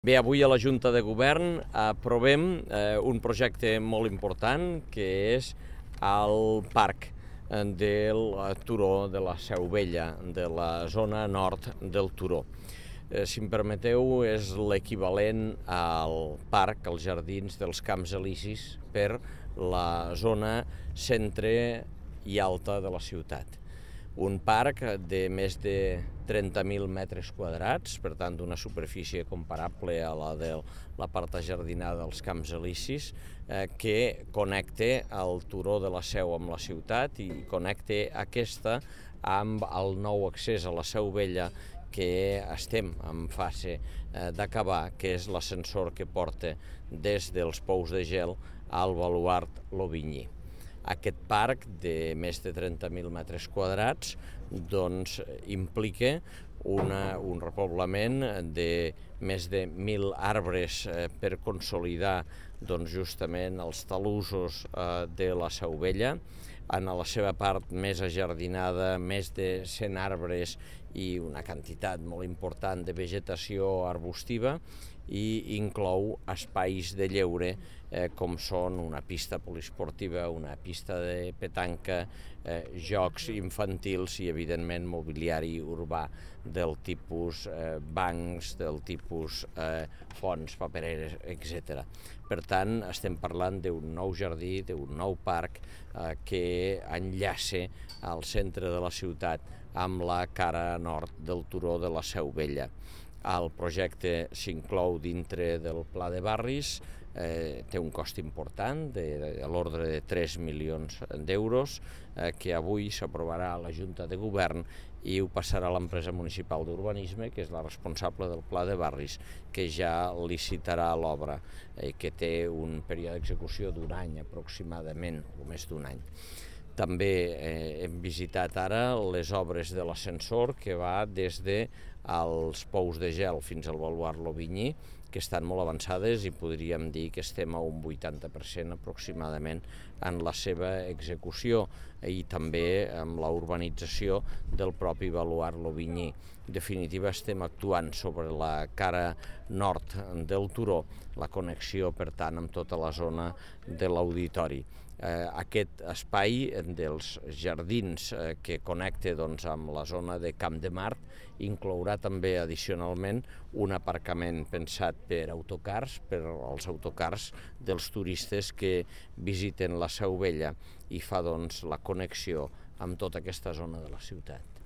Bé, avui a la Junta de Govern aprovem un projecte molt important que és el parc del turó de la Seu Vella, de la zona nord del turó. Si em permeteu, és l'equivalent al parc, als jardins dels Camps Elisis per la zona centre i alta de la ciutat. Un parc de més de 30.000 metres quadrats, per tant d'una superfície comparable a la de la part ajardinada dels Camps Elisis, que connecta el turó de la Seu amb la ciutat i connecta aquesta amb el nou accés a la Seu Vella que estem en fase d'acabar, que és l'ascensor que porta des dels Pous de Gel al baluard Lovinyi. Aquest parc de més de 30.000 metres quadrats implica un repoblament de més de 1.000 arbres per consolidar justament els talussos de la Seu Vella. En la seva part més ajardinada, més de 100 arbres i una quantitat molt important de vegetació arbustiva, i inclou espais de lleure com són una pista poliesportiva, una pista de petanca, jocs infantils i, evidentment, mobiliari urbà del tipus bancs, del tipus fonts papereres, etc. Per tant, estem parlant d'un nou jardí, d'un nou parc que enllaça al centre de la ciutat amb la cara nord del turó de la Seu Vella. El projecte s'inclou dintre del Pla de Barris, té un cost important, de l'ordre de 3 milions d'euros, que avui s'aprovarà a la Junta de Govern i ho passarà a l'empresa municipal d'urbanisme, que és la responsable del Pla de Barris, que ja licitarà l'obra, que té un període d'execució d'un any aproximadament, o més d'un any. També hem visitat ara les obres de l'ascensor que va des dels Pous de Gel fins al baluard Lovinyi, que estan molt avançades i podríem dir que estem a un 80% aproximadament en la seva execució i també amb la urbanització del propi baluard Lovinyi. En definitiva, estem actuant sobre la cara nord del turó, la connexió, per tant, amb tota la zona de l'auditori. Aquest espai dels jardins que connecta amb la zona de Camp de Mart inclourà també addicionalment un aparcament pensat per autocars, per als autocars dels turistes que visiten la Seu Vella i fa la connexió amb tota aquesta zona de la ciutat.